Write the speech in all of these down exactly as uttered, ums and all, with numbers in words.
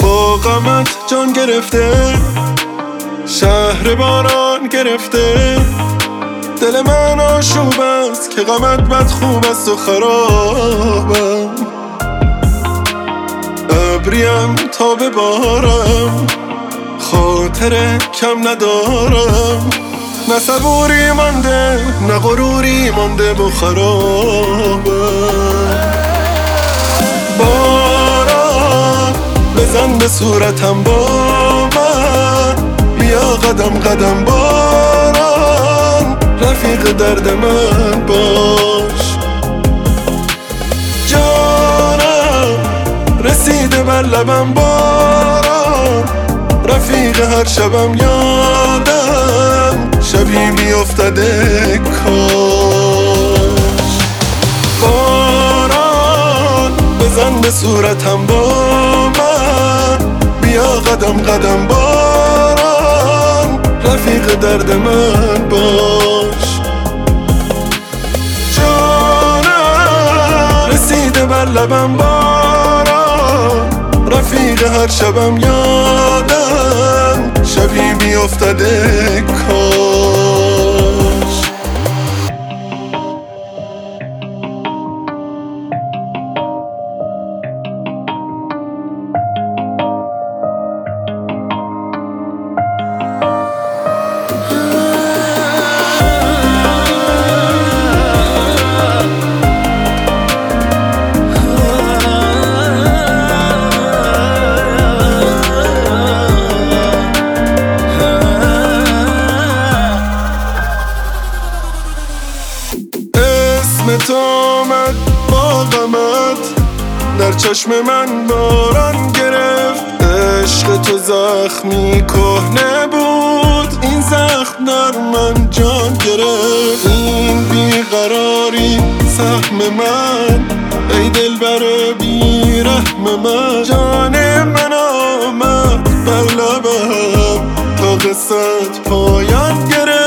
با غمت جان گرفته، شهر باران گرفته. دل من آشوب است که غمت بد خوب است و خرابم. ابریم تا ببارم، خاطر کم ندارم. نه صبوری مانده نه غروری مانده و خرابم. باران بزن به صورتم با من، بیا قدم قدم باران، رفیق درد من باش. جانم رسیده بر لبم باران، رفیق هر شبم یادم، شبی میافتده کاش. باران بزن به صورتم با من، بیا قدم قدم باران، رفیق درد من باش. جانم رسیده بر لبم باران، رفیق هر شبم یادم، شبی میافتده کاش. تو آمد با غمت، در چشم من باران گرفت. عشق تو زخمی کهنه بود، این زخم در من جان گرفت. این بیقراری سهم من، ای دلبر بیرحم من. جان من آمد بر لبم تا قصت پایان گرفت.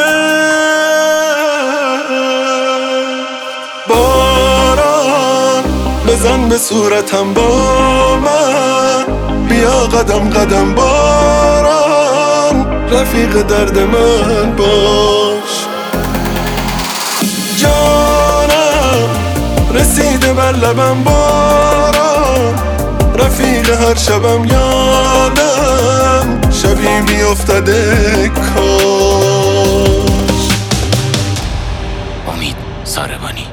بزن به صورتم با من، بیا قدم قدم باران، رفیق درد من باش. جانم رسیده بر لبم باران، رفیق هر شبم یادم، شبی میافتده کاش. امید ساربانی.